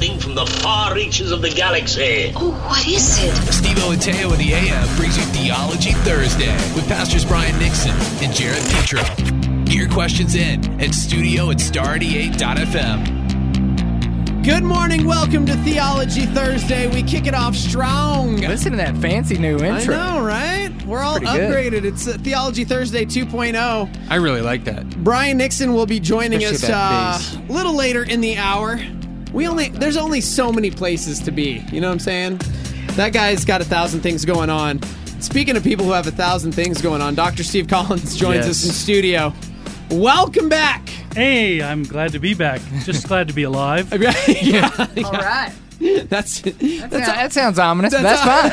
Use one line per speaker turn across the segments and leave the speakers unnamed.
something from the far reaches of the galaxy.
Oh, what is it?
Steve-O and Teo in the AM brings you Theology Thursday with Pastors Brian Nixon and Jared Petro. Get your questions in at studio@star88.fm.
Good morning. Welcome to Theology Thursday. We kick it off strong.
Listen to that fancy new intro.
I know, right? We're all upgraded. It's Theology Thursday 2.0.
I really like that.
Brian Nixon will be joining
Especially
us a little later in the hour. There's only so many places to be. You know what I'm saying? That guy's got 1,000 things going on. Speaking of people who have 1,000 things going on, Dr. Steve Collins joins us in studio. Welcome back.
Hey, I'm glad to be back. Just glad to be alive.
Yeah.
All right.
That
sounds ominous, but that's fine.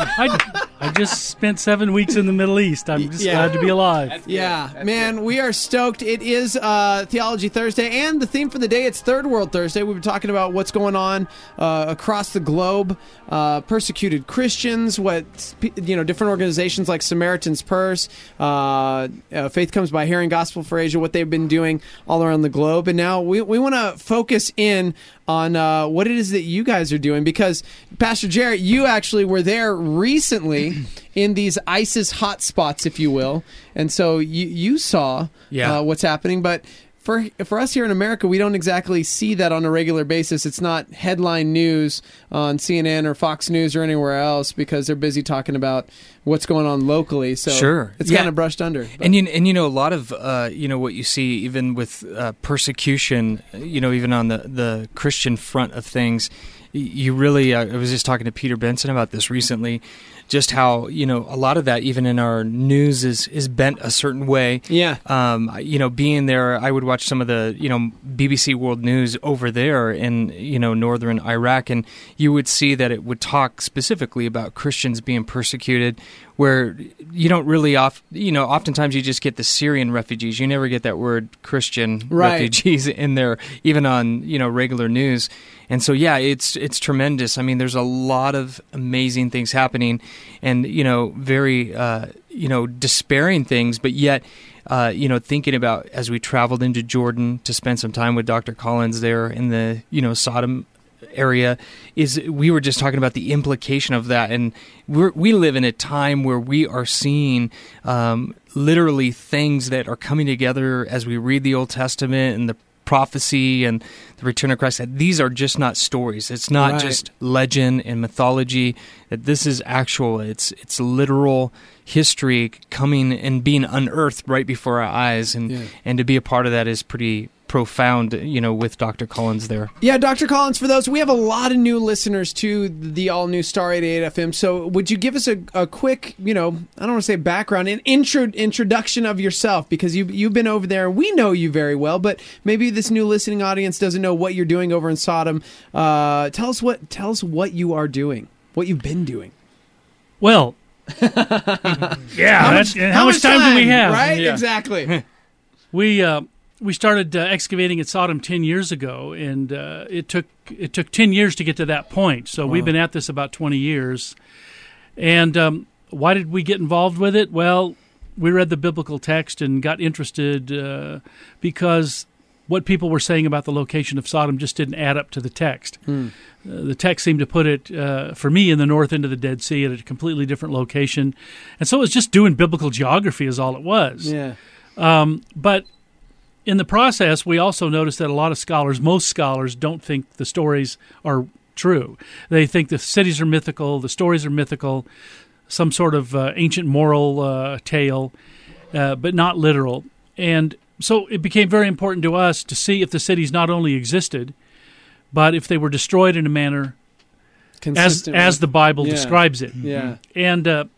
I just spent 7 weeks in the Middle East. I'm just glad to be alive.
That's man, we are stoked. It is Theology Thursday, and the theme for the day, it's Third World Thursday. We've been talking about what's going on across the globe, persecuted Christians, different organizations like Samaritan's Purse, Faith Comes by Hearing, Gospel for Asia, what they've been doing all around the globe. And now we want to focus in on what it is that you guys are doing, because Pastor Jarrett, you actually were there recently in these ISIS hotspots, if you will, and so you saw what's happening. But for us here in America, we don't exactly see that on a regular basis. It's not headline news on CNN or Fox News or anywhere else because they're busy talking about what's going on locally. So it's kind of brushed under. But.
And a lot of what you see even with persecution, even on the Christian front of things, you really. I was just talking to Peter Benson about this recently. Just how, a lot of that, even in our news, is bent a certain way.
Yeah.
Being there, I would watch some of the, BBC World News over there in, northern Iraq, and you would see that it would talk specifically about Christians being persecuted, where you don't really, oftentimes you just get the Syrian refugees. You never get that word Christian refugees in there, even on, regular news. And so, it's tremendous. I mean, there's a lot of amazing things happening and, very, despairing things. But yet, thinking about as we traveled into Jordan to spend some time with Dr. Collins there in the, Sodom area, we were just talking about the implication of that. And we live in a time where we are seeing literally things that are coming together as we read the Old Testament and the prophecy and the return of Christ. That these are just not stories. It's not just legend and mythology. That this is actual. It's literal history coming and being unearthed right before our eyes. And to be a part of that is pretty profound, with Dr. Collins there. Yeah,
Dr. Collins, for those, we have a lot of new listeners to the all-new Star 88 FM, so would you give us a quick, I don't want to say background, an introduction of yourself, because you've been over there, we know you very well, but maybe this new listening audience doesn't know what you're doing over in Sodom. Tell us what you are doing, what you've been doing.
Well, how much time do we have?
Right, exactly.
We started excavating at Sodom 10 years ago, and it took 10 years to get to that point. So we've been at this about 20 years. And why did we get involved with it? Well, we read the biblical text and got interested because what people were saying about the location of Sodom just didn't add up to the text. The text seemed to put it, for me, in the north end of the Dead Sea at a completely different location. And so it was just doing biblical geography is all it was.
Yeah.
But in the process, we also noticed that a lot of most scholars, don't think the stories are true. They think the cities are mythical, the stories are mythical, some sort of ancient moral tale, but not literal. And so it became very important to us to see if the cities not only existed, but if they were destroyed in a manner as the Bible describes it.
Yeah.
And the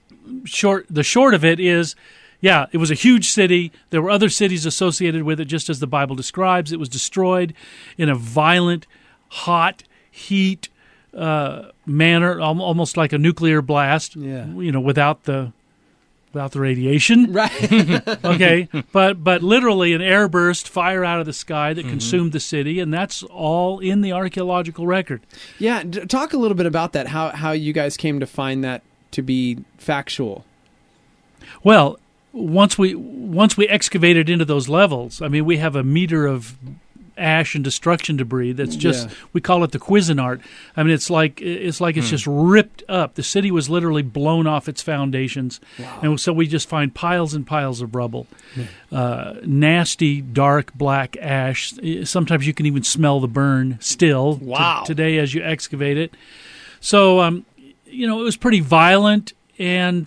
short of it is, it was a huge city. There were other cities associated with it, just as the Bible describes. It was destroyed in a violent, hot, heat manner, almost like a nuclear blast.
Yeah.
Without the radiation.
Right.
Okay. But literally an airburst, fire out of the sky that consumed the city, and that's all in the archaeological record.
Yeah. Talk a little bit about that. How you guys came to find that to be factual.
Well, once we excavated into those levels, I mean, we have a meter of ash and destruction debris that's just, we call it the Cuisinart. I mean, it's like it's just ripped up. The city was literally blown off its foundations. Wow. And so we just find piles and piles of rubble. Nasty, dark, black ash. Sometimes you can even smell the burn still today as you excavate it. So, it was pretty violent, and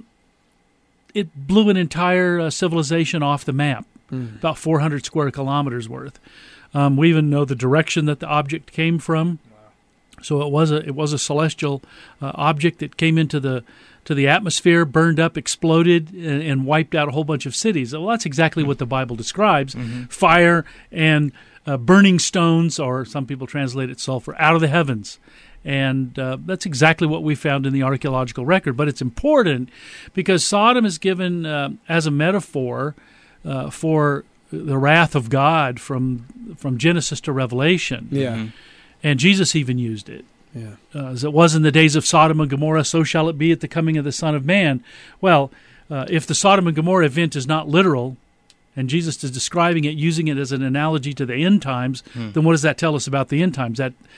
it blew an entire civilization off the map. About 400 square kilometers worth. We even know the direction that the object came from. Wow. So it was a celestial object that came into the atmosphere, burned up, exploded, and wiped out a whole bunch of cities. Well, that's exactly what the Bible describes: fire and burning stones, or some people translate it sulfur, out of the heavens. And that's exactly what we found in the archaeological record. But it's important because Sodom is given as a metaphor for the wrath of God from Genesis to Revelation. Yeah. And Jesus even used it. Yeah. As it was in the days of Sodom and Gomorrah, so shall it be at the coming of the Son of Man. Well, if the Sodom and Gomorrah event is not literal, and Jesus is describing it, using it as an analogy to the end times, then what does that tell us about the end times?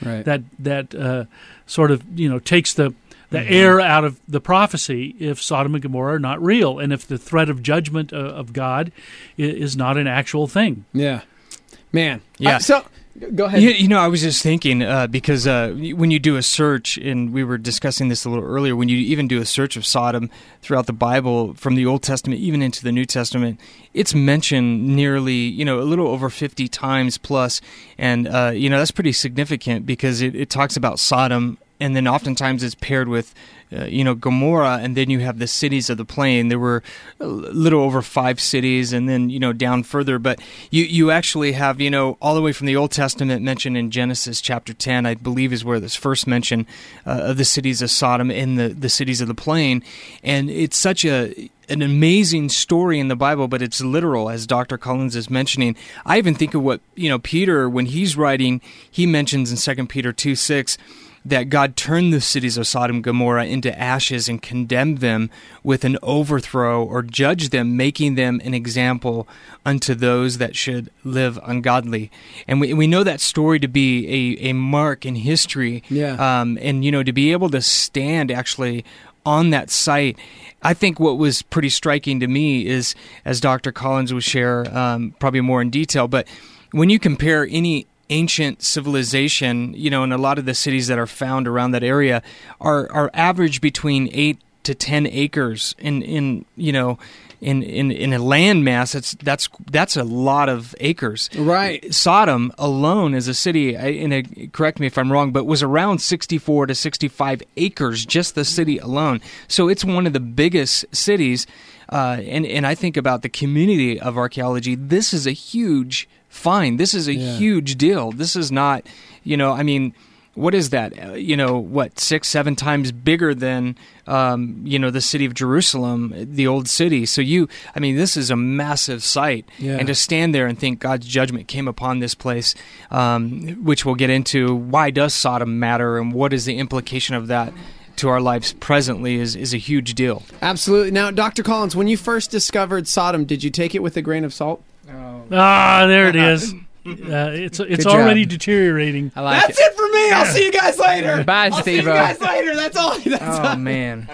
That sort of takes the air out of the prophecy if Sodom and Gomorrah are not real, and if the threat of judgment of God is not an actual thing.
Yeah, man.
Yeah.
So go ahead.
I was just thinking because when you do a search, and we were discussing this a little earlier, when you even do a search of Sodom throughout the Bible, from the Old Testament even into the New Testament, it's mentioned nearly, a little over 50 times plus, and that's pretty significant because it talks about Sodom. And then oftentimes it's paired with, Gomorrah, and then you have the cities of the plain. There were a little over 5 cities, and then, down further. But you actually have, all the way from the Old Testament mentioned in Genesis chapter 10, I believe is where this first mention of the cities of Sodom and the cities of the plain. And it's such an amazing story in the Bible, but it's literal, as Dr. Collins is mentioning. I even think of what, Peter, when he's writing, he mentions in 2 Peter 2:6, that God turned the cities of Sodom and Gomorrah into ashes and condemned them with an overthrow, or judged them, making them an example unto those that should live ungodly. And we know that story to be a mark in history. Yeah. And, to be able to stand actually on that site. I think what was pretty striking to me is, as Dr. Collins will share probably more in detail, but when you compare any ancient civilization, and a lot of the cities that are found around that area are average between 8 to 10 acres in a land mass. That's a lot of acres. Right. Sodom alone as a city, correct me if I'm wrong, but was around 64 to 65 acres, just the city alone. So it's one of the biggest cities. And I think about the community of archaeology. This is a huge find. This is a huge deal. This is not, what is that? 6-7 times bigger than, the city of Jerusalem, the old city. So this is a massive site. Yeah. And to stand there and think God's judgment came upon this place, which we'll get into, why does Sodom matter and what is the implication of that to our lives presently is a huge deal.
Absolutely. Now, Dr. Collins, when you first discovered Sodom, did you take it with a grain of salt?
There it is. It's already deteriorating.
That's it for me. I'll see you guys later.
Bye,
I'll see you guys later. That's all.
Man.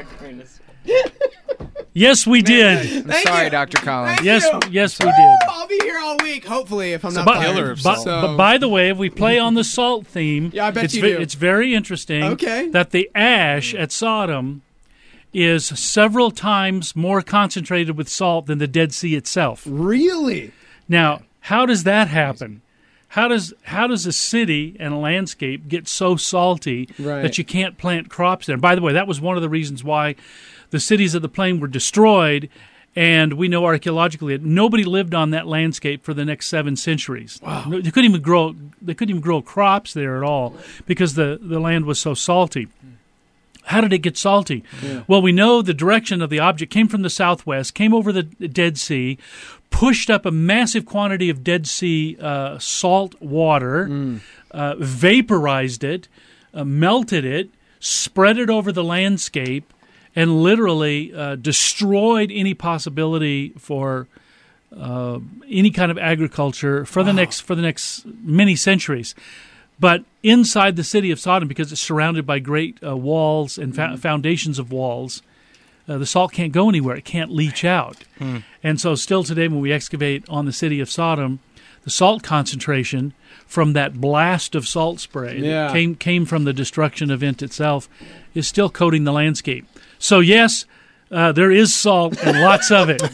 Yes, we did.
I'm sorry, Dr. Collins.
Yes, we did.
I'll be here all week, hopefully, if I'm not fired.
But by the way, if we play on the salt theme,
I bet you do.
It's very interesting that the ash at Sodom is several times more concentrated with salt than the Dead Sea itself.
Really?
Now, how does that happen? How does a city and a landscape get so salty that you can't plant crops there? And by the way, that was one of the reasons why the cities of the plain were destroyed, and we know archaeologically that nobody lived on that landscape for the next 7 centuries. Wow. They couldn't even grow crops there at all because the land was so salty. How did it get salty? Yeah. Well, we know the direction of the object came from the southwest, came over the Dead Sea, pushed up a massive quantity of Dead Sea salt water, vaporized it, melted it, spread it over the landscape, and literally destroyed any possibility for any kind of agriculture for the next many centuries. But inside the city of Sodom, because it's surrounded by great walls and foundations of walls, the salt can't go anywhere. It can't leach out. And so still today, when we excavate on the city of Sodom, the salt concentration from that blast of salt spray that came from the destruction event itself is still coating the landscape. So yes, there is salt and lots of it.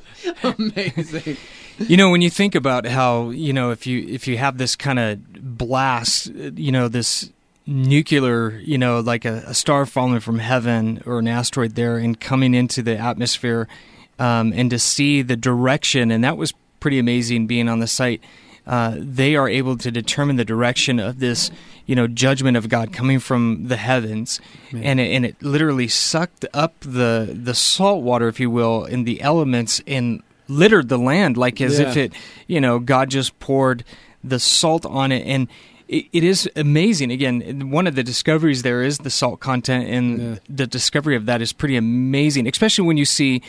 Amazing.
When you think about how, if you have this kind of blast, this nuclear, like a star falling from heaven or an asteroid there and coming into the atmosphere, and to see the direction, and that was pretty amazing being on the site. They are able to determine the direction of this, judgment of God coming from the heavens, and it literally sucked up the salt water, if you will, in the elements and littered the land, like as if it, God just poured the salt on it. And it is amazing. Again, one of the discoveries there is the salt content, and the discovery of that is pretty amazing, especially when you see,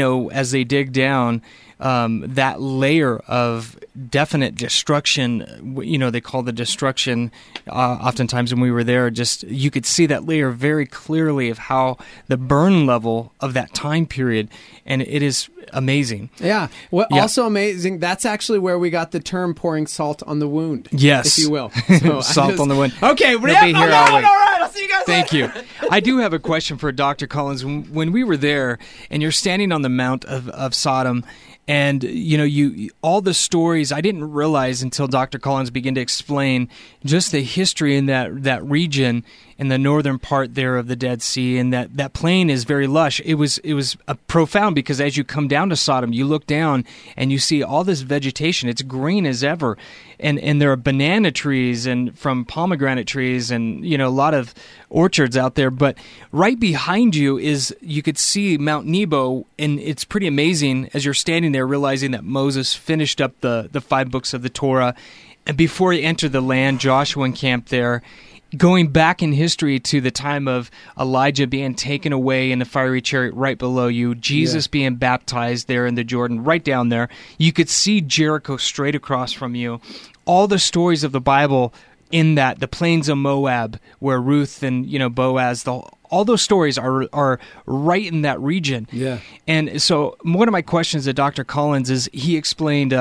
as they dig down, that layer of definite destruction, they call the destruction, oftentimes when we were there, just you could see that layer very clearly of how the burn level of that time period, and it is amazing.
Yeah. Also amazing, that's actually where we got the term pouring salt on the wound.
Yes.
If you will. So
salt on the wound.
Okay.
All right.
I'll see you guys
Thank
later.
you. I do have a question for Dr. Collins. When we were there, and you're standing on the Mount of Sodom, and you all the stories, I didn't realize until Dr. Collins began to explain just the history in that region in the northern part there of the Dead Sea, and that plain is very lush. It was profound, because as you come down to Sodom, you look down and you see all this vegetation. It's green as ever, and there are banana trees and from pomegranate trees, and a lot of orchards out there. But right behind you you could see Mount Nebo, and it's pretty amazing as you're standing there realizing that Moses finished up the 5 books of the Torah, and before he entered the land, Joshua encamped there. Going back in history to the time of Elijah being taken away in the fiery chariot right below you, Jesus being baptized there in the Jordan right down there, you could see Jericho straight across from you. All the stories of the Bible in that, the plains of Moab, where Ruth and Boaz, all those stories are right in that region.
Yeah.
And so one of my questions to Dr. Collins is, he explained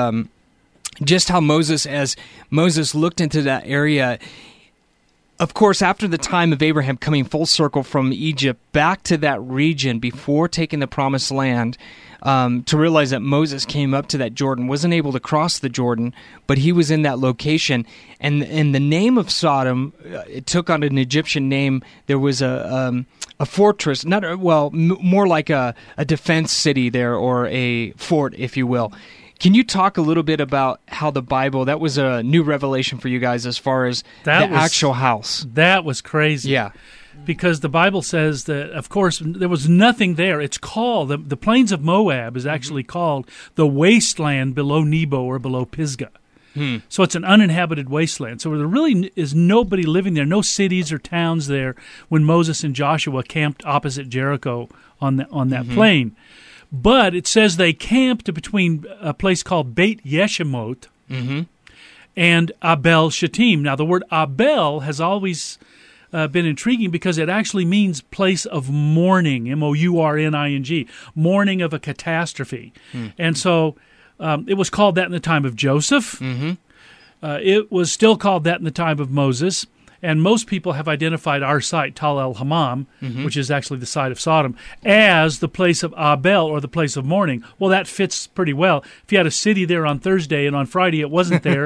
just how as Moses looked into that area. Of course, after the time of Abraham coming full circle from Egypt back to that region before taking the Promised Land, to realize that Moses came up to that Jordan, wasn't able to cross the Jordan, but he was in that location. And the name of Sodom, it took on an Egyptian name. There was a fortress, more like a defense city there, or a fort, if you will. Can you talk a little bit about how the Bible, that was a new revelation for you guys as far as actual house?
That was crazy.
Yeah.
Because the Bible says that, of course, there was nothing there. It's called, the plains of Moab is actually called the wasteland below Nebo or below Pisgah. So it's an uninhabited wasteland. So there really is nobody living there, no cities or towns there when Moses and Joshua camped opposite Jericho on that plain. But it says they camped between a place called Beit Yeshimoth and Abel Shittim. Now, the word Abel has always been intriguing because it actually means place of mourning, mourning, mourning of a catastrophe. And so it was called that in the time of Joseph. It was still called that in the time of Moses. And most people have identified our site, Tal El Hammam, which is actually the site of Sodom, as the place of Abel, or the place of mourning. Well, that fits pretty well. If you had a city there on Thursday and on Friday it wasn't there,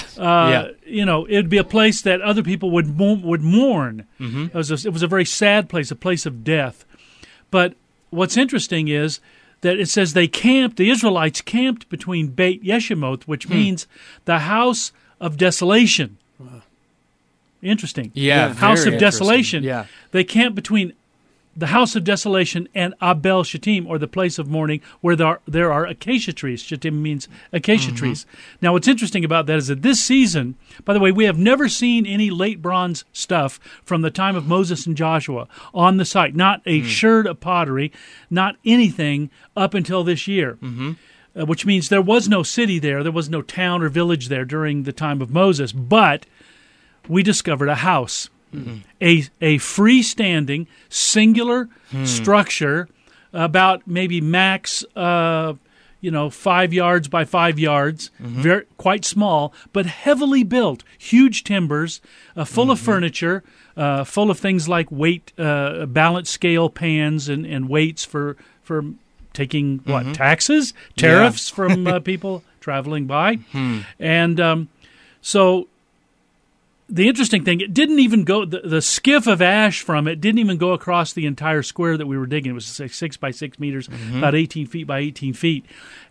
it'd be a place that other people would mourn. It was a very sad place, a place of death. But what's interesting is that it says the Israelites camped between Beit Yeshimoth, which means the house of desolation. Interesting.
Yeah,
House of Desolation.
Yeah.
They camped between the House of Desolation and Abel Shittim, or the place of mourning, where there are acacia trees. Shittim means acacia trees. Now, what's interesting about that is that this season, by the way, we have never seen any late bronze stuff from the time of Moses and Joshua on the site. Not a sherd of pottery, not anything up until this year. which means there was no city there. There was no town or village there during the time of Moses. But we discovered a house, a freestanding, singular structure, about maybe max 5 yards by 5 yards, quite small, but heavily built, huge timbers, full of furniture, full of things like weight, balance scale pans and weights for taking taxes, tariffs from people traveling by. And so the interesting thing, it didn't even go, the skiff of ash from it didn't even go across the entire square that we were digging. It was 6 by 6 meters, about 18 feet by 18 feet.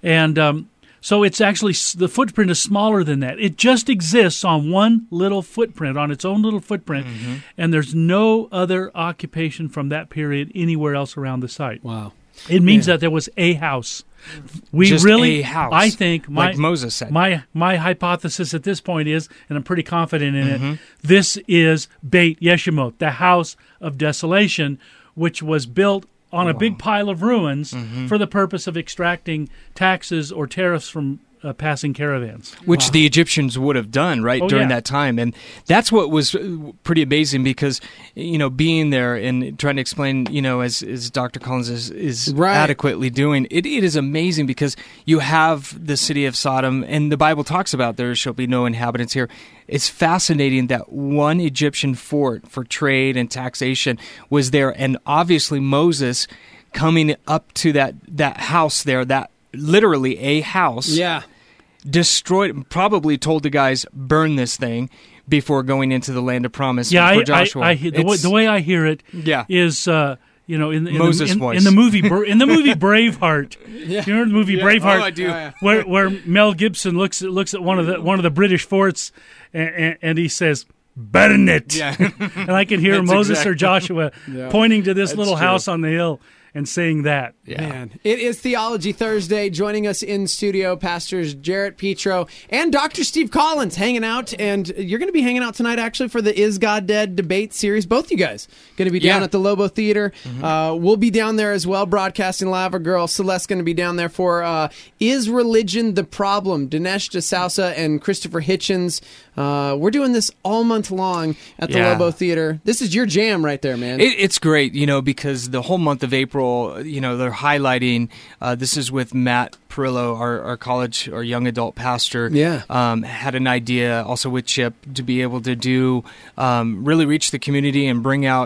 And so it's actually, the footprint is smaller than that. It just exists on one little footprint, on its own little footprint, and there's no other occupation from that period anywhere else around the site.
Wow.
It means that there was a house.
Just a house,
I think,
like Moses said.
My hypothesis at this point is, and I'm pretty confident in it, this is Beit Yeshimot, the house of desolation, which was built on a big pile of ruins for the purpose of extracting taxes or tariffs from passing caravans.
Which the Egyptians would have done, during that time. And that's what was pretty amazing because, being there and trying to explain, as Dr. Collins is adequately doing, it is amazing because you have the city of Sodom, and the Bible talks about there shall be no inhabitants here. It's fascinating that one Egyptian fort for trade and taxation was there, and obviously Moses coming up to that house there, that literally a house, destroyed, probably told the guys, burn this thing before going into the land of promise for Joshua.
The way I hear it is, in
Moses' voice.
In the movie Braveheart. You know the movie Braveheart?
Oh, I do.
Where Mel Gibson looks at one of the British forts and he says, "Burn it!" And I can hear Moses or Joshua pointing to this little house on the hill and saying that.
Man, it is Theology Thursday. Joining us in studio, Pastors Jarrett Petro and Dr. Steve Collins hanging out. And you're going to be hanging out tonight, actually, for the Is God Dead debate series. Both you guys going to be down at the Lobo Theater. We'll be down there as well, broadcasting live. Our girl Celeste going to be down there for Is Religion the Problem? Dinesh D'Souza and Christopher Hitchens. We're doing this all month long at the Lobo Theater. This is your jam right there, man.
It's great, because the whole month of April, they're highlighting, this is with Matt Perillo, our college or young adult pastor, had an idea also with Chip to be able to do, really reach the community and bring out,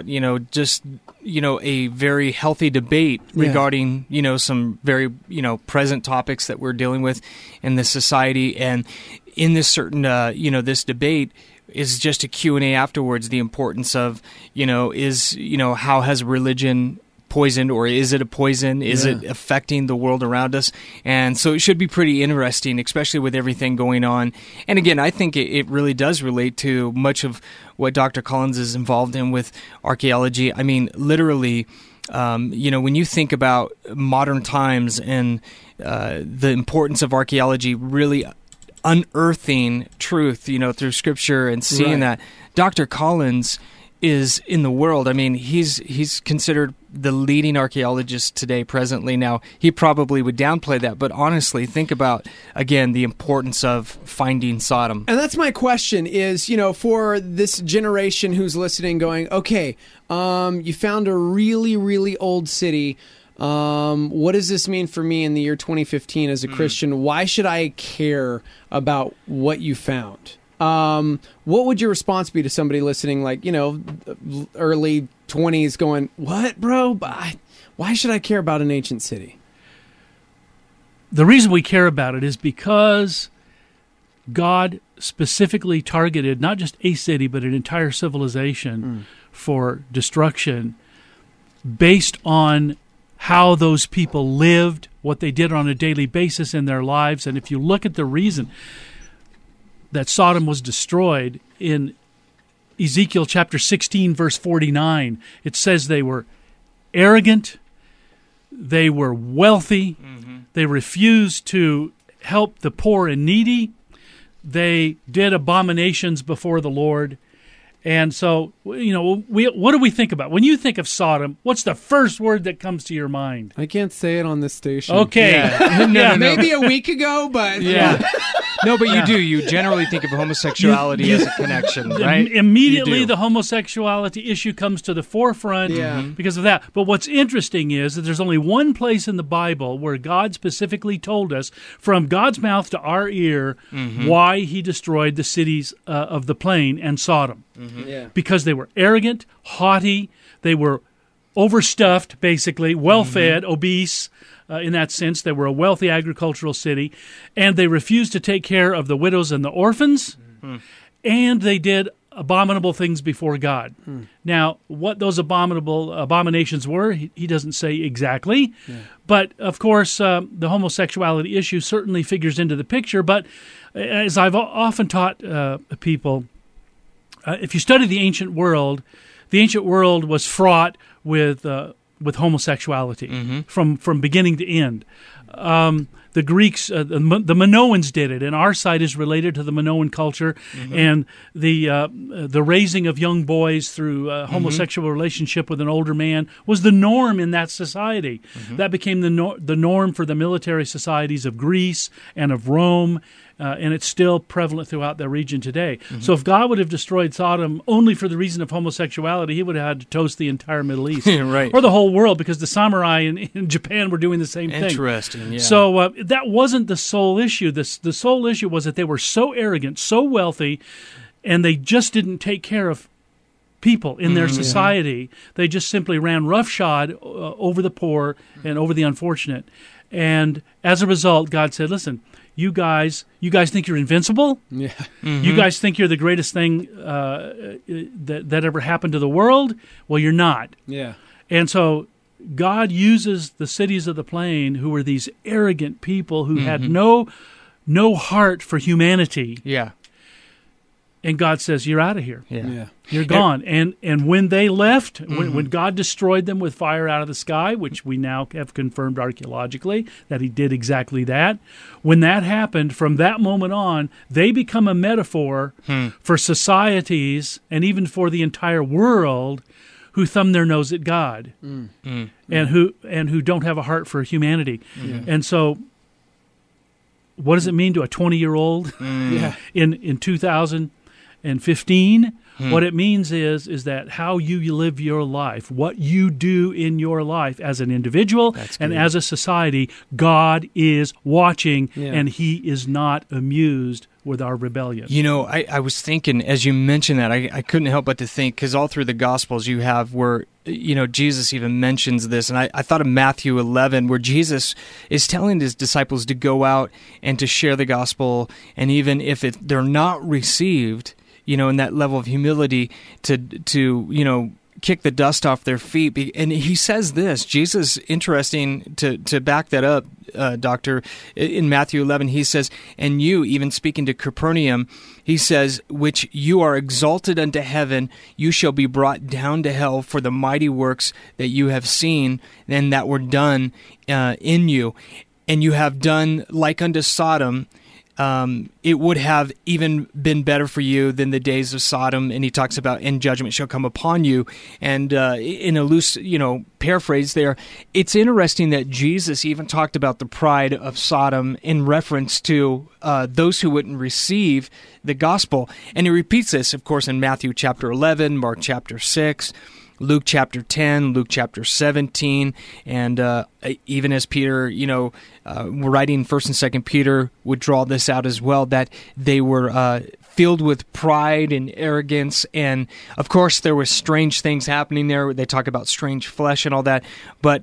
a very healthy debate regarding, some very, present topics that we're dealing with in this society. And in this certain, this debate is just a Q&A afterwards, the importance of, how has religion poisoned, or is it a poison? Is it affecting the world around us? And so it should be pretty interesting, especially with everything going on. And again, I think it really does relate to much of what Dr. Collins is involved in with archaeology. I mean, literally, when you think about modern times and the importance of archaeology really unearthing truth, through Scripture and seeing that, Dr. Collins is in the world. I mean, he's considered the leading archaeologist today, presently. Now, he probably would downplay that, but honestly, think about, again, the importance of finding Sodom.
And that's my question is, for this generation who's listening going, okay, you found a really, really old city. What does this mean for me in the year 2015 as a Christian? Why should I care about what you found? What would your response be to somebody listening, like, early 20s going, what, bro? Why should I care about an ancient city?
The reason we care about it is because God specifically targeted not just a city, but an entire civilization for destruction based on how those people lived, what they did on a daily basis in their lives. And if you look at the reason that Sodom was destroyed in Ezekiel chapter 16, verse 49, it says they were arrogant, they were wealthy, they refused to help the poor and needy, they did abominations before the Lord, And so, what do we think about? When you think of Sodom, what's the first word that comes to your mind?
I can't say it on this station.
Okay.
Yeah.
Maybe a week ago, but...
Yeah. No, but you do. You generally think of homosexuality as a connection, right?
Immediately, the homosexuality issue comes to the forefront because of that. But what's interesting is that there's only one place in the Bible where God specifically told us, from God's mouth to our ear, why he destroyed the cities of the plain and Sodom. Because they were arrogant, haughty, they were overstuffed, basically, well-fed, obese. In that sense, they were a wealthy agricultural city, and they refused to take care of the widows and the orphans, and they did abominable things before God. Now, what those abominations were, he doesn't say exactly, but of course, the homosexuality issue certainly figures into the picture. But as I've often taught people, if you study the ancient world was fraught with homosexuality from beginning to end. The Greeks, the Minoans did it, and our side is related to the Minoan culture, and the raising of young boys through homosexual relationship with an older man was the norm in that society. That became the norm for the military societies of Greece and of Rome. And it's still prevalent throughout the region today. So if God would have destroyed Sodom only for the reason of homosexuality, he would have had to toast the entire Middle East.
Right.
Or the whole world, because the samurai in Japan were doing the same thing.
Interesting, yeah.
So that wasn't the sole issue. The sole issue was that they were so arrogant, so wealthy, and they just didn't take care of people in their society. They just simply ran roughshod over the poor and over the unfortunate. And as a result, God said, listen, you guys think you're invincible?
Yeah.
You guys think you're the greatest thing that ever happened to the world? Well, you're not.
Yeah.
And so God uses the cities of the plain, who were these arrogant people who had no heart for humanity.
Yeah.
And God says, you're out of here.
Yeah.
You're gone. And when they left, when God destroyed them with fire out of the sky, which we now have confirmed archaeologically that he did exactly that, when that happened, from that moment on, they become a metaphor for societies and even for the entire world who thumb their nose at God and who don't have a heart for humanity. And so what does it mean to a 20-year-old in 2015? What it means is that how you live your life, what you do in your life as an individual and as a society, God is watching, and he is not amused with our rebellion.
You know, I was thinking, as you mentioned that, I couldn't help but to think, because all through the Gospels you have where, Jesus even mentions this, and I thought of Matthew 11, where Jesus is telling his disciples to go out and to share the gospel, and even if they're not received, in that level of humility to kick the dust off their feet. And he says this, Jesus, interesting to back that up, Doctor, in Matthew 11, he says, and you, even speaking to Capernaum, he says, which you are exalted unto heaven, you shall be brought down to hell for the mighty works that you have seen and that were done in you. And you have done like unto Sodom. It would have even been better for you than the days of Sodom. And he talks about, and judgment shall come upon you. And in a loose, paraphrase there, it's interesting that Jesus even talked about the pride of Sodom in reference to those who wouldn't receive the gospel. And he repeats this, of course, in Matthew chapter 11, Mark chapter 6, Luke chapter 10, Luke chapter 17, and even as Peter, writing 1st and 2nd Peter would draw this out as well, that they were filled with pride and arrogance, and of course there were strange things happening there. They talk about strange flesh and all that, but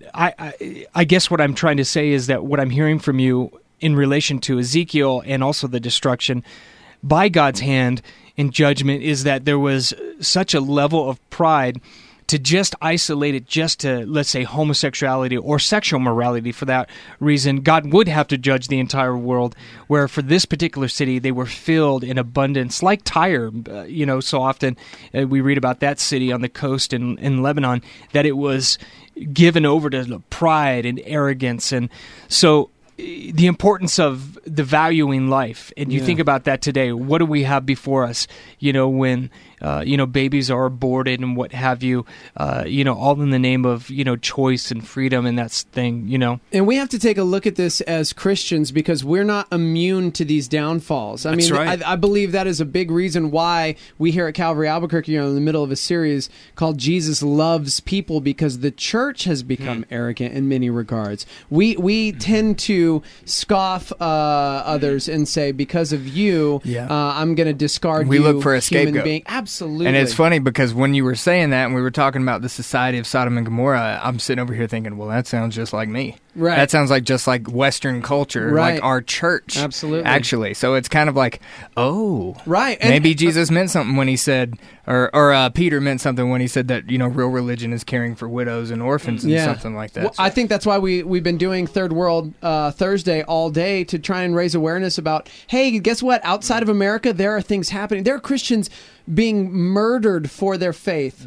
I guess what I'm trying to say is that what I'm hearing from you in relation to Ezekiel and also the destruction by God's hand in judgment is that there was such a level of pride to just isolate it just to, let's say, homosexuality or sexual morality for that reason. God would have to judge the entire world, where for this particular city, they were filled in abundance, like Tyre. So often we read about that city on the coast in Lebanon, that it was given over to pride and arrogance. And so the importance of the valuing life, and you think about that today. What do we have before us? When babies are aborted and what have you, all in the name of, choice and freedom and that thing,
And we have to take a look at this as Christians because we're not immune to these downfalls.
That's right.
I believe that is a big reason why we here at Calvary Albuquerque are in the middle of a series called Jesus Loves People, because the church has become arrogant in many regards. We tend to scoff others and say, because of you, I'm going to discard
we
you.
Look for a
human
scapegoat.
being. Absolutely.
And it's funny because when you were saying that and we were talking about the society of Sodom and Gomorrah, I'm sitting over here thinking, well, that sounds just like me.
Right.
That sounds like just like Western culture,
right.
like our church.
Absolutely.
Actually. So it's kind of like,
right. And
maybe Jesus meant something when he said, or Peter meant something when he said that, real religion is caring for widows and orphans and something like that.
Well, I think that's why we've been doing Third World Thursday all day to try and raise awareness about, hey, guess what? Outside of America, there are things happening. There are Christians being murdered for their faith.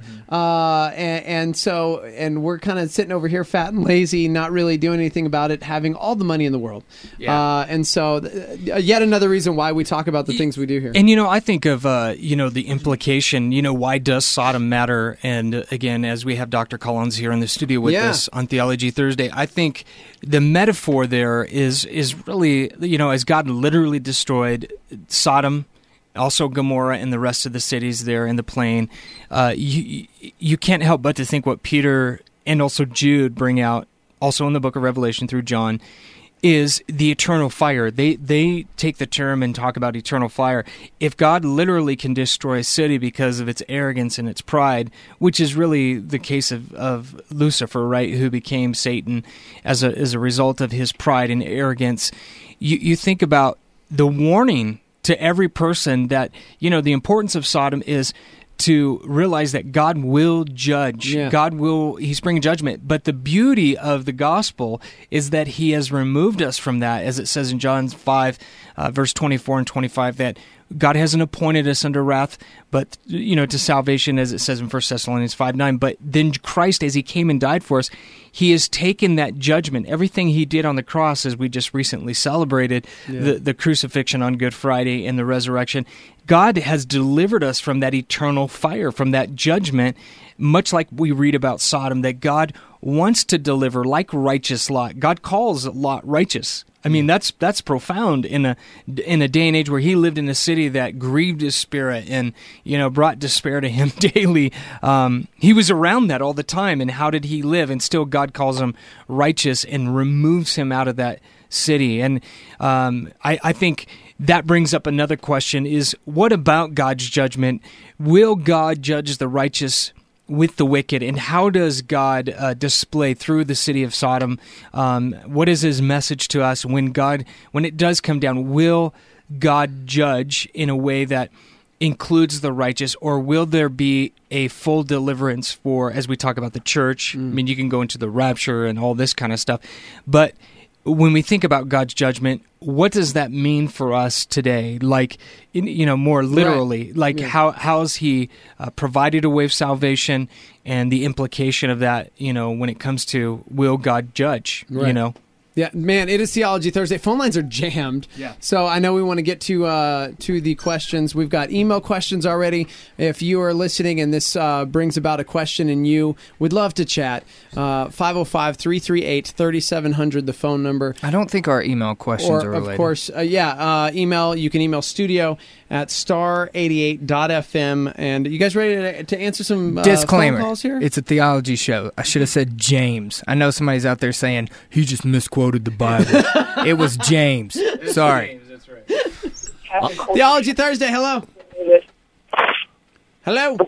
And we're kind of sitting over here fat and lazy, not really doing anything about it, having all the money in the world. And so yet another reason why we talk about the things we do here.
And, I think of, the implication, why does Sodom matter? And again, as we have Dr. Collins here in the studio with us on Theology Thursday, I think the metaphor there is really, as God literally destroyed Sodom, also Gomorrah and the rest of the cities there in the plain, you can't help but to think what Peter and also Jude bring out, also in the book of Revelation through John, is the eternal fire. They take the term and talk about eternal fire. If God literally can destroy a city because of its arrogance and its pride, which is really the case of Lucifer, right, who became Satan as a result of his pride and arrogance, you think about the warning to every person that, the importance of Sodom is to realize that God will judge. Yeah. He's bringing judgment. But the beauty of the gospel is that he has removed us from that, as it says in John 5, verse 24 and 25, that God hasn't appointed us under wrath, but, to salvation, as it says in 1 Thessalonians 5:9. But then Christ, as he came and died for us, he has taken that judgment. Everything he did on the cross, as we just recently celebrated, the crucifixion on Good Friday and the resurrection, God has delivered us from that eternal fire, from that judgment, much like we read about Sodom, that God wants to deliver like righteous Lot. God calls Lot righteous. I mean, that's profound in a day and age where he lived in a city that grieved his spirit and, brought despair to him daily. He was around that all the time, and how did he live? And still God calls him righteous and removes him out of that city. And I think that brings up another question, is what about God's judgment? Will God judge the righteous with the wicked, and how does God display through the city of Sodom? What is his message to us when it does come down? Will God judge in a way that includes the righteous, or will there be a full deliverance for, as we talk about the church? I mean, you can go into the rapture and all this kind of stuff, but when we think about God's judgment, what does that mean for us today? Like, more literally, right. How has he provided a way of salvation, and the implication of that, when it comes to will God judge,
right. Yeah, man, it is Theology Thursday. Phone lines are jammed. Yeah. So I know we want to get to the questions. We've got email questions already. If you are listening and this brings about a question and you would love to chat, 505-338-3700, the phone number.
I don't think our email questions are related.
Of course, email. You can email studio at star88.fm. And you guys ready to answer some
disclaimer,
phone calls here?
It's a theology show. I should have said James. I know somebody's out there saying, he just misquoted the Bible. It was James. Sorry.
James, that's right.
Theology Thursday, hello. Hello.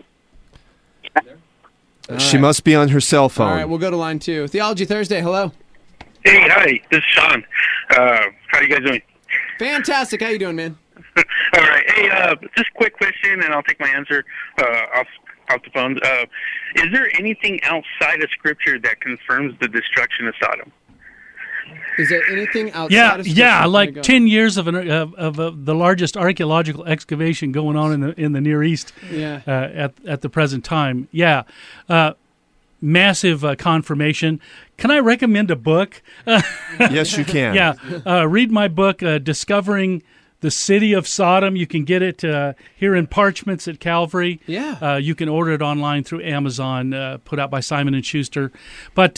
She must be on her cell phone.
All right, we'll go to line 2. Theology Thursday, hello.
Hey, hi, this is Sean. How are you guys doing?
Fantastic. How you doing, man?
All right. Hey, just a quick question, and I'll take my answer off the phone. Is there anything outside of Scripture that confirms the destruction of Sodom?
Is there anything outside of Scripture?
Yeah, like 10 years of the largest archaeological excavation going on in the Near East at the present time. Yeah. Massive confirmation. Can I recommend a book?
Yes, you can.
Yeah. Read my book, Discovering The City of Sodom. You can get it here in parchments at Calvary.
Yeah.
You can order it online through Amazon, put out by Simon & Schuster. But,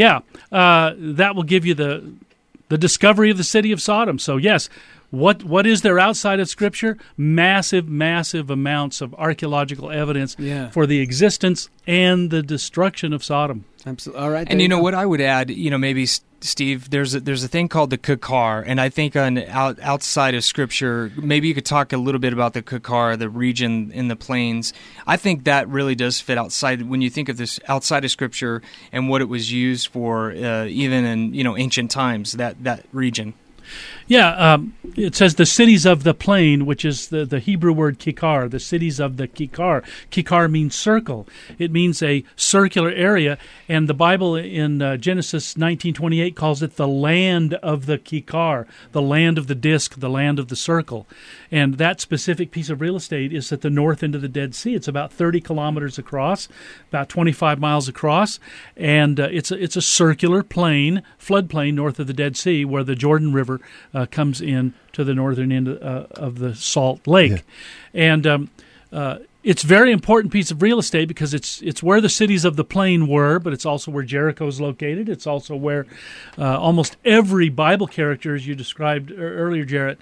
that will give you the discovery of the City of Sodom. So, yes, what is there outside of Scripture? Massive amounts of archaeological evidence for the existence and the destruction of Sodom.
Absolutely. All right.
And you know what I would add, maybe Steve, there's a thing called the Kikar, and I think outside of Scripture, maybe you could talk a little bit about the Kikar, the region in the plains. I think that really does fit outside when you think of this outside of Scripture and what it was used for, even in ancient times. That region.
Yeah, it says the cities of the plain, which is the Hebrew word kikar, the cities of the kikar. Kikar means circle. It means a circular area, and the Bible in Genesis 19:28 calls it the land of the kikar, the land of the disc, the land of the circle. And that specific piece of real estate is at the north end of the Dead Sea. It's about 30 kilometers across, about 25 miles across, and it's a circular plain, floodplain north of the Dead Sea, where the Jordan River comes in to the northern end of the Salt Lake. Yeah. And it's a very important piece of real estate because it's where the cities of the plain were, but it's also where Jericho is located. It's also where almost every Bible character, as you described earlier, Jarrett,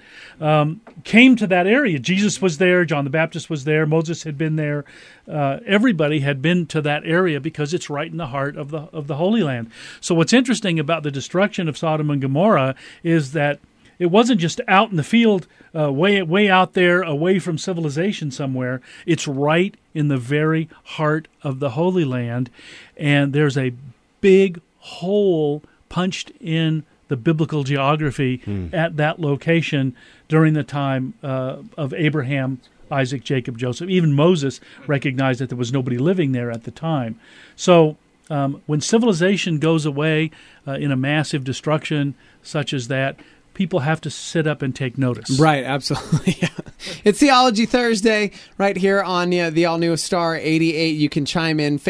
came to that area. Jesus was there. John the Baptist was there. Moses had been there. Everybody had been to that area because it's right in the heart of the Holy Land. So what's interesting about the destruction of Sodom and Gomorrah is that it wasn't just out in the field, way out there, away from civilization somewhere. It's right in the very heart of the Holy Land, and there's a big hole punched in the biblical geography at that location during the time of Abraham, Isaac, Jacob, Joseph. Even Moses recognized that there was nobody living there at the time. So when civilization goes away in a massive destruction such as that, people have to sit up and take notice.
Right, absolutely. Yeah. It's Theology Thursday right here on the all-new Star 88. You can chime in,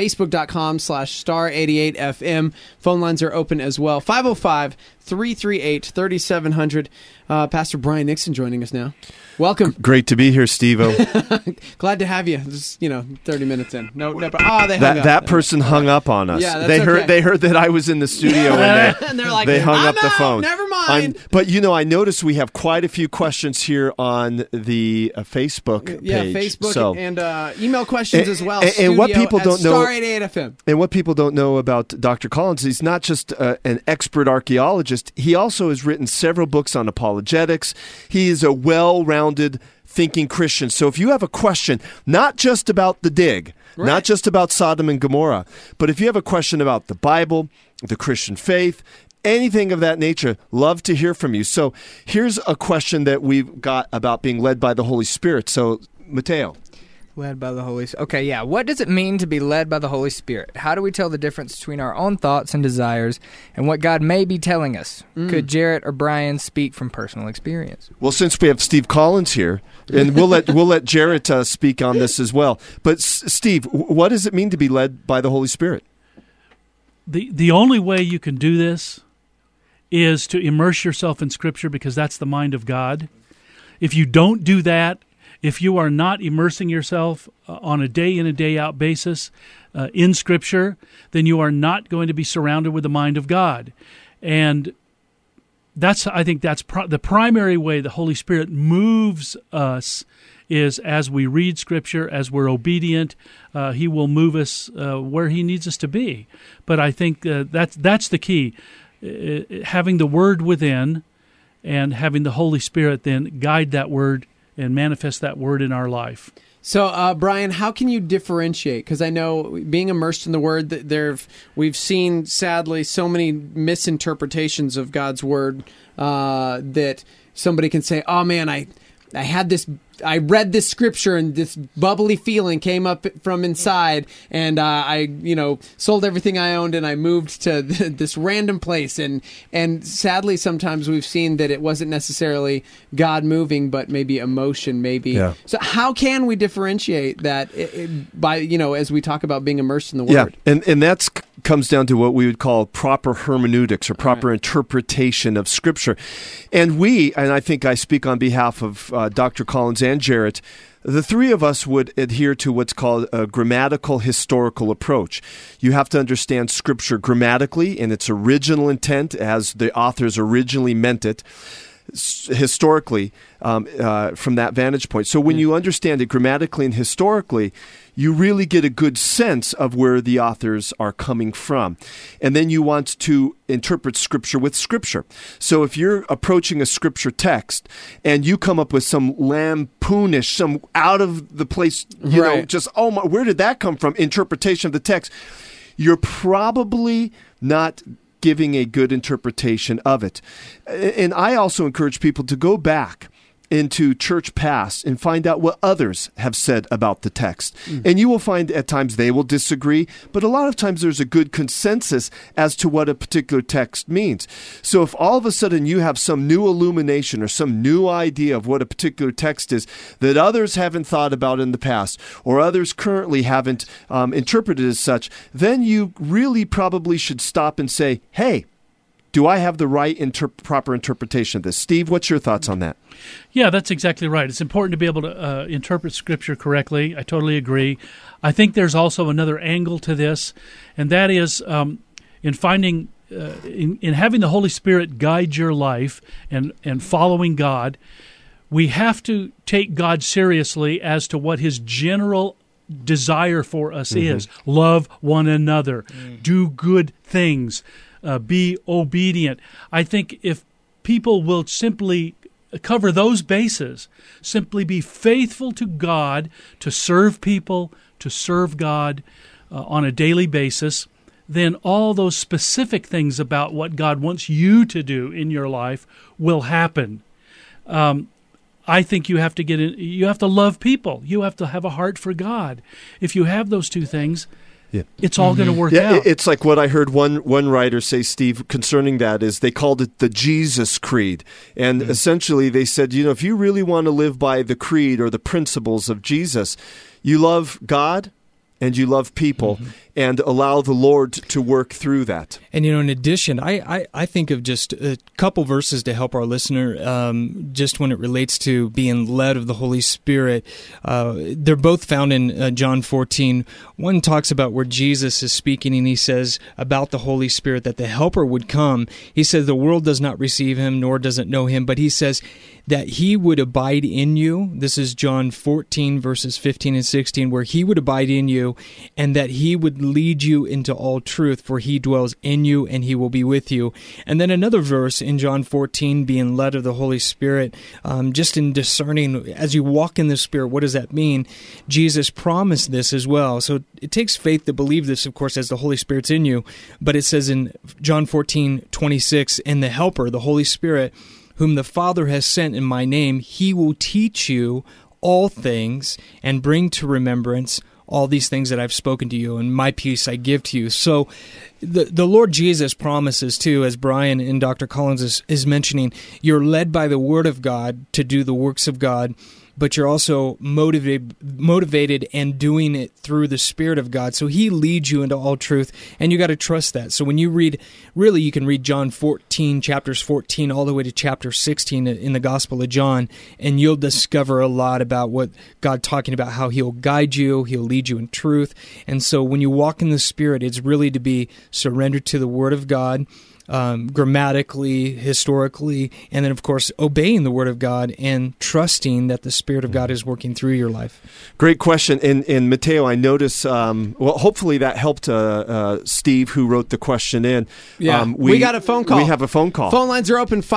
facebook.com/star88fm. Phone lines are open as well. 505-338-3700. Pastor Brian Nixon joining us now. Welcome.
Great to be here, Steve-O.
Glad to have you. Just 30 minutes in. No, they hung up.
That person hung up on us.
Yeah, that's
they heard
okay.
They heard that I was in the studio and
they're like,
they hung up the
out.
phone.
Never mind.
But I noticed we have quite a few questions here on the Facebook page.
Yeah, Facebook and email questions as well.
And what people don't know,
Star 88 FM.
And what people don't know about Dr. Collins, he's not just an expert archaeologist. He also has written several books on apologetics. He is a well-rounded thinking Christian. So if you have a question, not just about the dig, not just about Sodom and Gomorrah, but if you have a question about the Bible, the Christian faith, anything of that nature, love to hear from you. So here's a question that we've got about being led by the Holy Spirit. So, Mateo.
Led by the Holy Spirit. Okay, yeah. What does it mean to be led by the Holy Spirit? How do we tell the difference between our own thoughts and desires and what God may be telling us? Could Jarrett or Brian speak from personal experience?
Well, since we have Steve Collins here, and we'll let Jarrett speak on this as well. But Steve, what does it mean to be led by the Holy Spirit?
The only way you can do this is to immerse yourself in Scripture, because that's the mind of God. If you don't do that, if you are not immersing yourself on a day in and day out basis in Scripture, then you are not going to be surrounded with the mind of God. And I think that's the primary way the Holy Spirit moves us is as we read Scripture, as we're obedient. He will move us where He needs us to be. But I think that's the key, having the Word within and having the Holy Spirit then guide that Word and manifest that Word in our life.
So, Brian, how can you differentiate? Because I know being immersed in the Word, we've seen, sadly, so many misinterpretations of God's Word that somebody can say, oh, man, I read this scripture and this bubbly feeling came up from inside, and I sold everything I owned and I moved to this random place. And sadly, sometimes we've seen that it wasn't necessarily God moving, but maybe emotion, maybe. Yeah. So how can we differentiate that by as we talk about being immersed in the Word?
Yeah, and that's comes down to what we would call proper hermeneutics or proper interpretation of Scripture. And I think I speak on behalf of Dr. Collins and Jarrett, the three of us would adhere to what's called a grammatical historical approach. You have to understand Scripture grammatically in its original intent as the authors originally meant it, historically, from that vantage point. So when you understand it grammatically and historically, you really get a good sense of where the authors are coming from. And then you want to interpret Scripture with Scripture. So if you're approaching a Scripture text and you come up with some lampoonish, some out of the place, you know, just, oh my, where did that come from? Interpretation of the text, you're probably not giving a good interpretation of it. And I also encourage people to go back into church past and find out what others have said about the text. And you will find at times they will disagree, but a lot of times there's a good consensus as to what a particular text means. So if all of a sudden you have some new illumination or some new idea of what a particular text is that others haven't thought about in the past or others currently haven't interpreted as such, then you really probably should stop and say, hey, do I have the right proper interpretation of this? Steve, what's your thoughts on that?
Yeah, that's exactly right. It's important to be able to interpret Scripture correctly. I totally agree. I think there's also another angle to this, and that is in finding, in having the Holy Spirit guide your life and following God, we have to take God seriously as to what His general desire for us is. Love one another. Do good things. Be obedient. I think if people will simply cover those bases, simply be faithful to God, to serve people, to serve God on a daily basis, then all those specific things about what God wants you to do in your life will happen. I think you have to you have to love people. You have to have a heart for God. If you have those two things, it's all going to work out.
It's like what I heard one writer say, Steve, concerning that is they called it the Jesus Creed. And essentially they said, you know, if you really want to live by the creed or the principles of Jesus, you love God and you love people and allow the Lord to work through that.
And, you know, in addition, I think of just a couple verses to help our listener just when it relates to being led of the Holy Spirit. They're both found in John 14. One talks about where Jesus is speaking, and he says about the Holy Spirit that the Helper would come. He says the world does not receive him, nor does it know him, but he says that he would abide in you. This is John 14, verses 15 and 16, where he would abide in you, and that he would lead you into all truth, for he dwells in you, and he will be with you. And then another verse in John 14, being led of the Holy Spirit, just in discerning, as you walk in the Spirit, what does that mean? Jesus promised this as well. So it takes faith to believe this, of course, as the Holy Spirit's in you. But it says in John 14:26, and the Helper, the Holy Spirit, whom the Father has sent in my name, he will teach you all things and bring to remembrance all these things that I've spoken to you, and my peace I give to you. So the Lord Jesus promises, too, as Brian and Dr. Collins is mentioning, you're led by the Word of God to do the works of God, but you're also motivated and doing it through the Spirit of God. So he leads you into all truth, and you got to trust that. So when you read, really you can read John 14, chapters 14, all the way to chapter 16 in the Gospel of John, and you'll discover a lot about what God talking about, how he'll guide you, he'll lead you in truth. And so when you walk in the Spirit, it's really to be surrendered to the Word of God, grammatically, historically, and then, of course, obeying the Word of God and trusting that the Spirit of God is working through your life.
Great question. And Mateo, I notice, hopefully that helped Steve, who wrote the question in.
Yeah, we got a phone call.
We have a phone call.
Phone lines are open,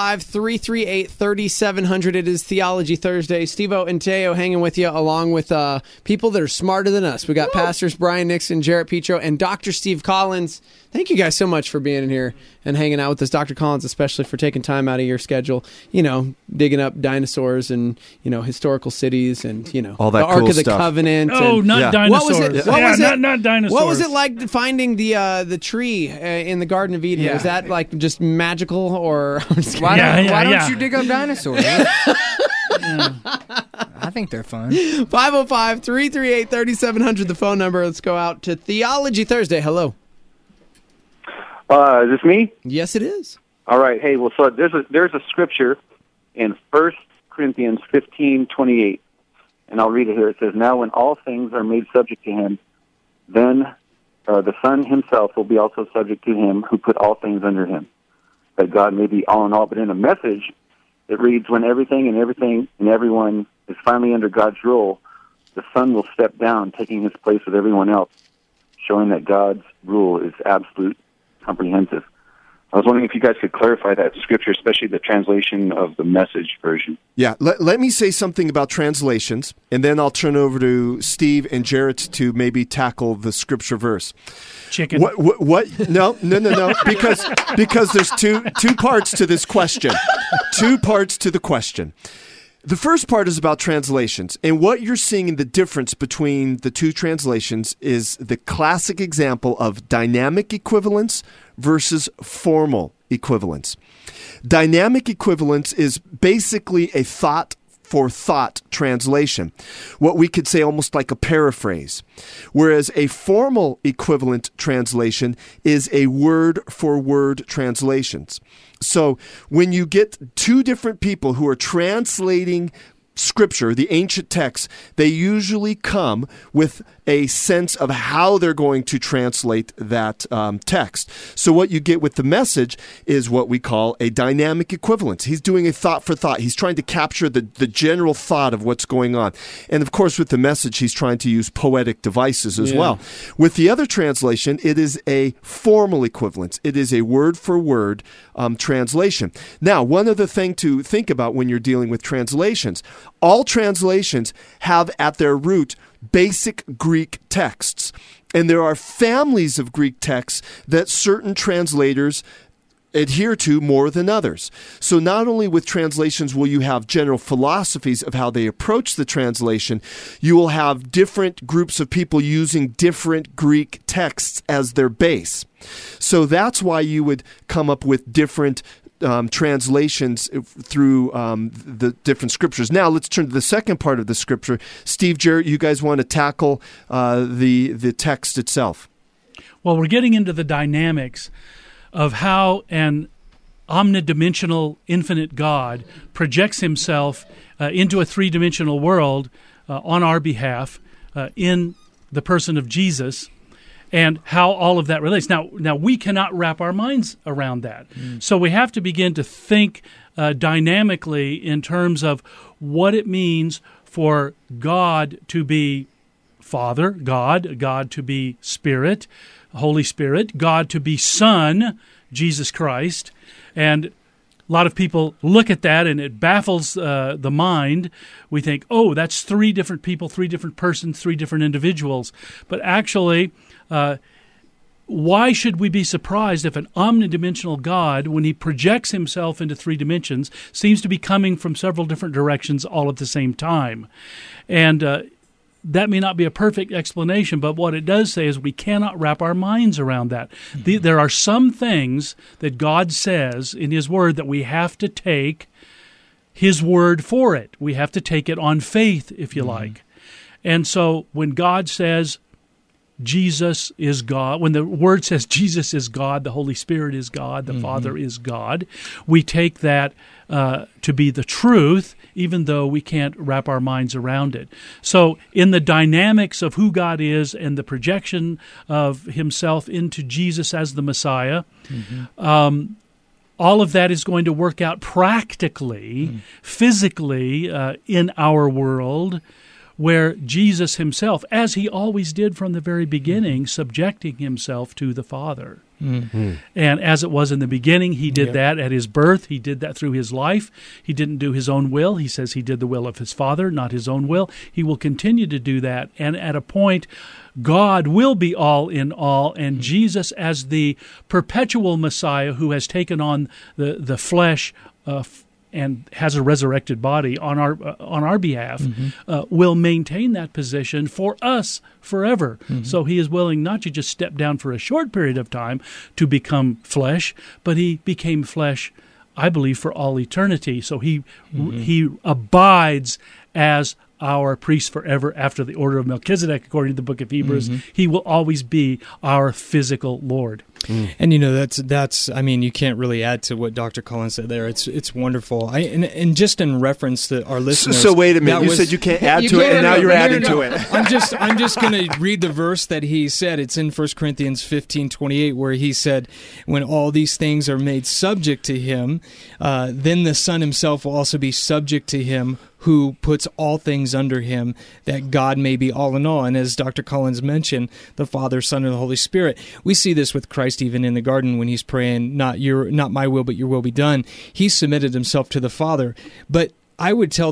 505-338-3700. It is Theology Thursday. Steve-O and Teo hanging with you, along with people that are smarter than us. We got Pastors Brian Nixon, Jarrett Petro, and Dr. Steve Collins. Thank you guys so much for being in here and hanging out with us. Dr. Collins, especially for taking time out of your schedule, digging up dinosaurs and, historical cities and,
all that
the Ark
cool
of the
stuff.
Covenant.
Oh, not dinosaurs.
What was it?
Not dinosaurs.
What was it like finding the tree in the Garden of Eden?
Yeah.
Was that like just magical or?
Why don't you dig up dinosaurs? I think they're fun.
505-338-3700, the phone number. Let's go out to Theology Thursday. Hello.
Is this me?
Yes, it is.
All right. Hey, well, so there's a scripture in 1 Corinthians 15:28, and I'll read it here. It says, "Now when all things are made subject to him, then the Son himself will be also subject to him who put all things under him, that God may be all in all." But in a Message, it reads, "When everything and everyone is finally under God's rule, the Son will step down, taking his place with everyone else, showing that God's rule is absolute, comprehensive." I was wondering if you guys could clarify that scripture, especially the translation of the Message version.
Yeah, let me say something about translations, and then I'll turn over to Steve and Jarrett to maybe tackle the scripture verse.
Chicken.
What? No. Because there's two parts to this question. Two parts to the question. The first part is about translations, and what you're seeing in the difference between the two translations is the classic example of dynamic equivalence versus formal equivalence. Dynamic equivalence is basically a thought for thought translation, what we could say almost like a paraphrase, whereas a formal equivalent translation is a word for word translations. So when you get two different people who are translating Scripture, the ancient texts, they usually come with a sense of how they're going to translate that text. So what you get with the Message is what we call a dynamic equivalence. He's doing a thought for thought. He's trying to capture the general thought of what's going on. And of course, with the Message, he's trying to use poetic devices as well. With the other translation, it is a formal equivalence. It is a word for word translation. Now, one other thing to think about when you're dealing with translations, all translations have at their root basic Greek texts. And there are families of Greek texts that certain translators adhere to more than others. So not only with translations will you have general philosophies of how they approach the translation, you will have different groups of people using different Greek texts as their base. So that's why you would come up with different translations through the different scriptures. Now let's turn to the second part of the scripture. Steve, Jarrett, you guys want to tackle the text itself?
Well, we're getting into the dynamics of how an omnidimensional, infinite God projects himself into a three-dimensional world on our behalf in the person of Jesus, and how all of that relates. Now we cannot wrap our minds around that. So we have to begin to think dynamically in terms of what it means for God to be Father, God to be Spirit, Holy Spirit, God to be Son, Jesus Christ. And a lot of people look at that and it baffles the mind. We think, oh, that's three different people, three different persons, three different individuals. But actually, why should we be surprised if an omnidimensional God, when he projects himself into three dimensions, seems to be coming from several different directions all at the same time? And that may not be a perfect explanation, but what it does say is we cannot wrap our minds around that. There are some things that God says in his word that we have to take his word for it. We have to take it on faith, if you like. And so when God says Jesus is God, when the word says Jesus is God, the Holy Spirit is God, the Father is God, we take that to be the truth, even though we can't wrap our minds around it. So in the dynamics of who God is and the projection of himself into Jesus as the Messiah, all of that is going to work out practically, physically in our world, where Jesus himself, as he always did from the very beginning, subjecting himself to the Father. And as it was in the beginning, he did that at his birth. He did that through his life. He didn't do his own will. He says he did the will of his Father, not his own will. He will continue to do that. And at a point, God will be all in all, and Jesus as the perpetual Messiah who has taken on the flesh and has a resurrected body on our behalf, will maintain that position for us forever. So he is willing not to just step down for a short period of time to become flesh, but he became flesh, I believe, for all eternity. So he abides as our priest forever after the order of Melchizedek, according to the book of Hebrews. He will always be our physical Lord.
And that's I mean, you can't really add to what Dr. Collins said there. It's wonderful. And just in reference to our listeners.
So wait a minute. You said you can't add to it, and now you're adding to it.
I'm just going to read the verse that he said. It's in 1 Corinthians 15:28, where he said, "When all these things are made subject to him, then the Son himself will also be subject to him who puts all things under him, that God may be all in all." And as Dr. Collins mentioned, the Father, Son, and the Holy Spirit. We see this with Christ even in the garden when he's praying, not my will, but your will be done. He submitted himself to the Father. But I would tell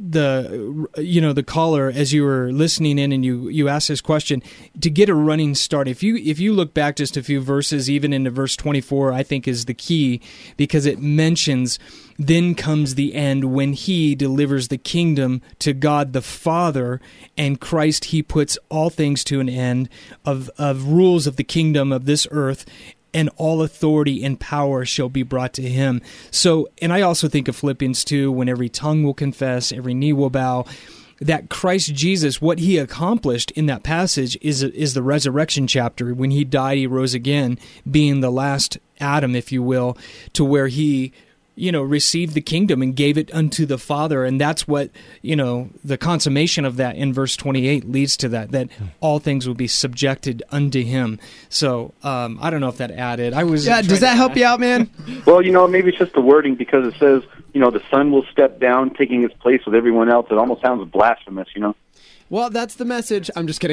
the caller, as you were listening in and you asked this question, to get a running start. If you look back just a few verses, even into verse 24, I think is the key, because it mentions, "Then comes the end when he delivers the kingdom to God the Father, and Christ he puts all things to an end of rules of the kingdom of this earth, and all authority and power shall be brought to him." So, and I also think of Philippians 2, when every tongue will confess, every knee will bow, that Christ Jesus, what he accomplished in that passage is the resurrection chapter. When he died, he rose again, being the last Adam, if you will, to where he received the kingdom and gave it unto the Father. And that's what, the consummation of that in verse 28 leads to that all things will be subjected unto him. So, I don't know if that added.
Does that help you out, man?
Well, maybe it's just the wording, because it says, the Son will step down, taking his place with everyone else. It almost sounds blasphemous,
Well, that's the message. I'm just kidding.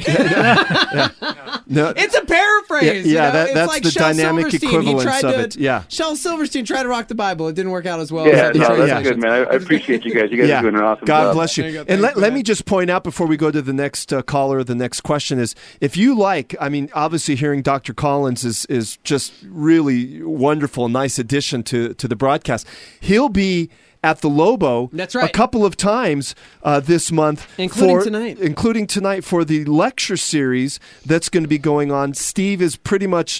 No,
it's a paraphrase.
That's
it's like
the
Shel
dynamic
Silverstein.
equivalence of it. Yeah.
Shel Silverstein tried to rock the Bible. It didn't work out as well.
That's good, man. I appreciate you guys. You guys are doing an awesome job.
God bless you. And let me just point out before we go to the next caller, the next question is, if you like, obviously hearing Dr. Collins is just really wonderful, nice addition to the broadcast. He'll be at the Lobo a couple of times this month. Including tonight for the lecture series that's going to be going on. Steve is pretty much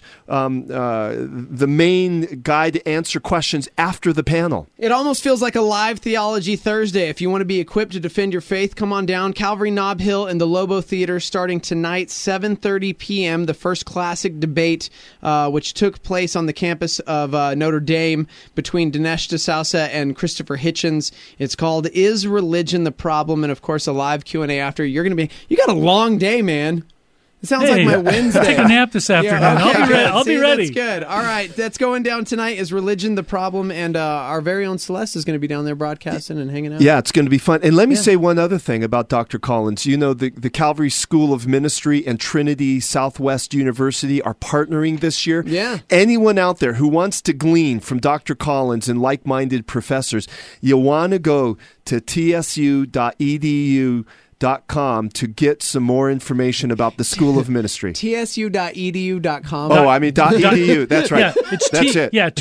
the main guy to answer questions after the panel.
It almost feels like a live Theology Thursday. If you want to be equipped to defend your faith, come on down. Calvary Nob Hill in the Lobo Theater starting tonight, 7:30 p.m., the first classic debate, which took place on the campus of Notre Dame between Dinesh D'Souza and Christopher Hitchens. It's called "Is Religion the Problem?" And of course a live Q&A after. You got a long day, man. It sounds like my Wednesday.
Take a nap this afternoon.
Yeah,
I'll be ready.
That's good. All right, that's going down tonight. Is Religion the Problem? And our very own Celeste is going to be down there broadcasting and hanging out.
Yeah, it's going to be fun. And let me say one other thing about Dr. Collins. The Calvary School of Ministry and Trinity Southwest University are partnering this year.
Yeah.
Anyone out there who wants to glean from Dr. Collins and like-minded professors, you want to go to tsu.edu.com to get some more information about the School of Ministry.
tsu.edu.com.
Oh, .edu. That's right.
Yeah, that's it. Yeah,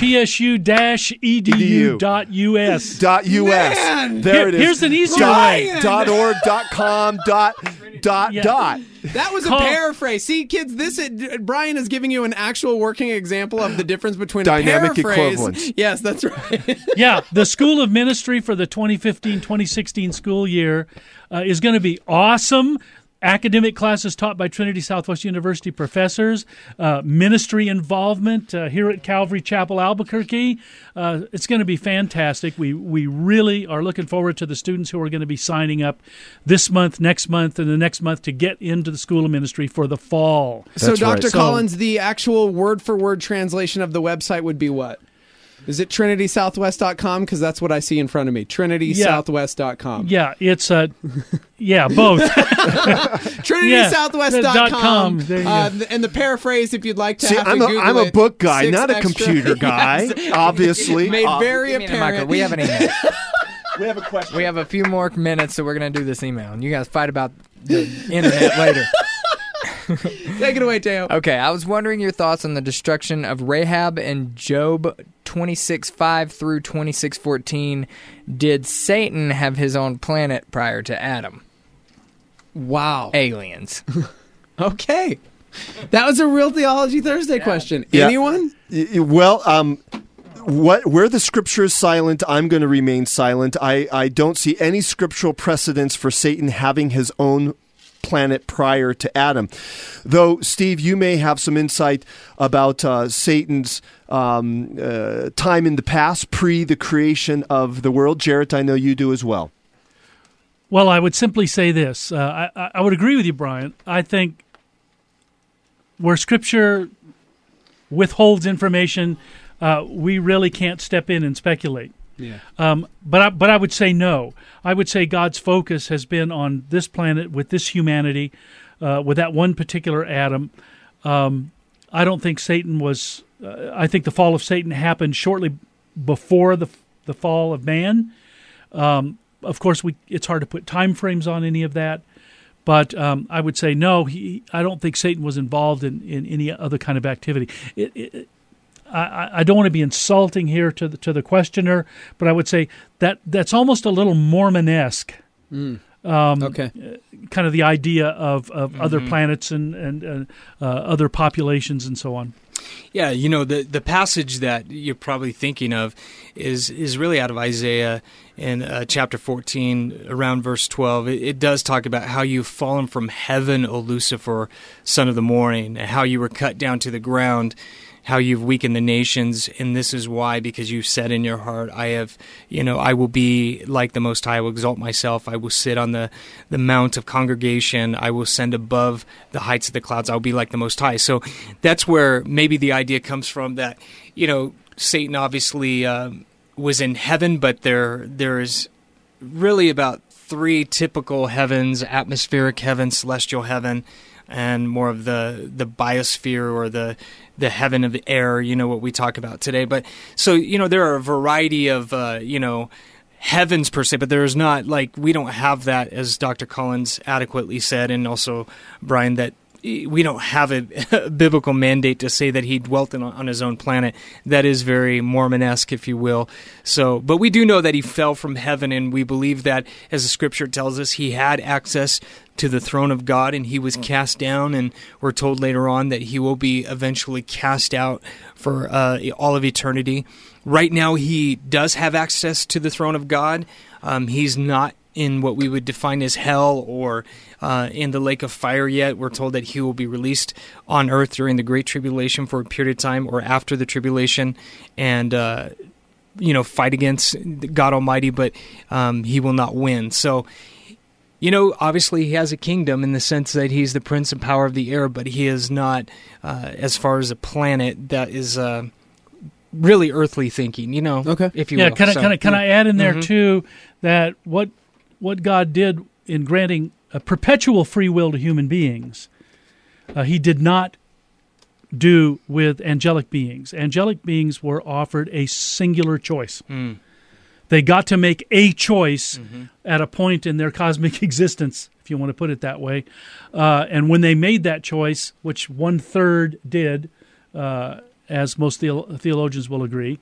tsu-edu.us.
.us. There it is.
Here's an easier way.
.org.com. Dot.
That was a paraphrase. See, kids, Brian is giving you an actual working example of the difference between
dynamic
a paraphrase.
Equivalence.
Yes, that's right.
Yeah, the School of Ministry for the 2015-2016 school year is going to be awesome. Academic classes taught by Trinity Southwest University professors, ministry involvement here at Calvary Chapel, Albuquerque. It's going to be fantastic. We really are looking forward to the students who are going to be signing up this month, next month, and the next month to get into the School of Ministry for the fall.
So, Dr. Collins, the actual word-for-word translation of the website would be what? Is it TrinitySouthwest.com? Because that's what I see in front of me. TrinitySouthwest.com.
Yeah, it's both.
TrinitySouthwest.com. And the paraphrase, if you'd like to have to Google
I'm a book guy, not a
extra,
computer guy, obviously.
Made very apparent.
Michael, we have an email.
We have a question.
We have a few more minutes, so we're going to do this email. And you guys fight about the internet later.
Take it away, Teo.
Okay, I was wondering your thoughts on the destruction of Rahab and Job 26:5 through 26:14. Did Satan have his own planet prior to Adam?
Wow.
Aliens.
Okay. That was a real Theology Thursday question.
Yeah.
Anyone?
Well, where the scripture is silent, I'm going to remain silent. I don't see any scriptural precedence for Satan having his own planet prior to Adam. Though, Steve, you may have some insight about Satan's time in the past, pre the creation of the world. Jarrett, I know you do as well.
Well, I would simply say this. I would agree with you, Brian. I think where Scripture withholds information, we really can't step in and speculate.
Yeah.
But I would say no. I would say God's focus has been on this planet with this humanity, with that one particular Adam. I don't think Satan was. I think the fall of Satan happened shortly before the fall of man. Of course, it's hard to put time frames on any of that. But I would say no. I don't think Satan was involved in any other kind of activity. I don't want to be insulting here to the questioner, but I would say that's almost a little Mormon-esque.
Okay.
Kind of the idea of other planets and other populations and so on.
Yeah, the passage that you're probably thinking of is really out of Isaiah in chapter 14, around verse 12. It does talk about how you've fallen from heaven, O Lucifer, son of the morning, and how you were cut down to the ground, how you've weakened the nations, and this is why, because you've said in your heart, I will be like the Most High, I will exalt myself, I will sit on the mount of congregation, I will ascend above the heights of the clouds, I'll be like the Most High. So that's where maybe the idea comes from that, Satan obviously was in heaven, but there's really about three typical heavens: atmospheric heaven, celestial heaven, and more of the biosphere or the heaven of the air, what we talk about today. But so, there are a variety of, heavens per se, but there's not, we don't have that, as Dr. Collins adequately said, and also Brian, that we don't have a biblical mandate to say that he dwelt on his own planet. That is very Mormon-esque, if you will. So, but we do know that he fell from heaven, and we believe that, as the Scripture tells us, he had access to the throne of God, and he was cast down, and we're told later on that he will be eventually cast out for all of eternity. Right now, he does have access to the throne of God. He's not in what we would define as hell or in the lake of fire yet. We're told that he will be released on earth during the Great Tribulation for a period of time, or after the tribulation, and fight against God Almighty, but he will not win. So, obviously he has a kingdom in the sense that he's the prince and power of the air, but he is not, as far as a planet that is really earthly thinking,
okay.
if you will.
Can I add in there too that what God did in granting a perpetual free will to human beings, he did not do with angelic beings. Angelic beings were offered a singular choice. They got to make a choice at a point in their cosmic existence, if you want to put it that way. And when they made that choice, which 1/3 did, as most theologians will agree,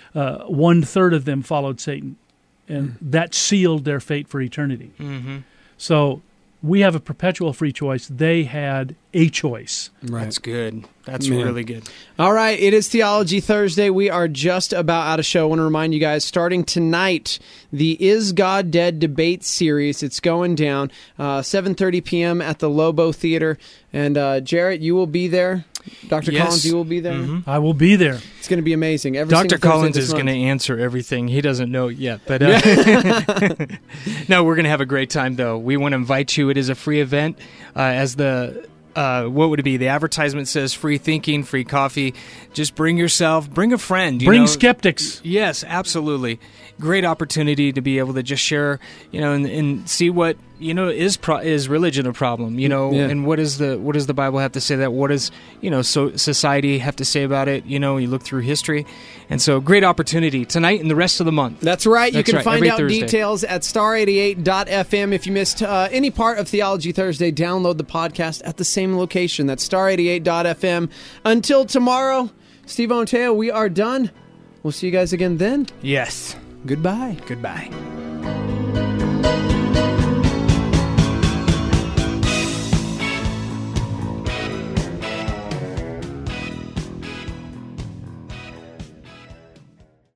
1/3 of them followed Satan. And that sealed their fate for eternity. So we have a perpetual free choice. They had a choice.
Right.
That's good. That's really good.
All right. It is Theology Thursday. We are just about out of show. I want to remind you guys, starting tonight, the Is God Dead debate series. It's going down 7:30 p.m. at the Lobo Theater. And Jarrett, you will be there. Dr. Collins, you will be there?
I will be there.
It's going to be amazing.
Dr. Collins is going to answer everything. He doesn't know it yet. But no, we're going to have a great time, though. We want to invite you. It is a free event. As the what would it be? The advertisement says free thinking, free coffee. Just bring yourself, bring a friend.
Bring skeptics.
Yes, absolutely. Great opportunity to be able to just share, and see what, is religion a problem, and what does the Bible have to say that? What does, society have to say about it? You look through history. And so great opportunity tonight and the rest of the month.
That's right. You can find
every
out
Thursday.
Details at star88.fm. If you missed any part of Theology Thursday, download the podcast at the same location. That's star88.fm. Until tomorrow, Steve Onteo, we are done. We'll see you guys again then.
Yes.
Goodbye.
Goodbye.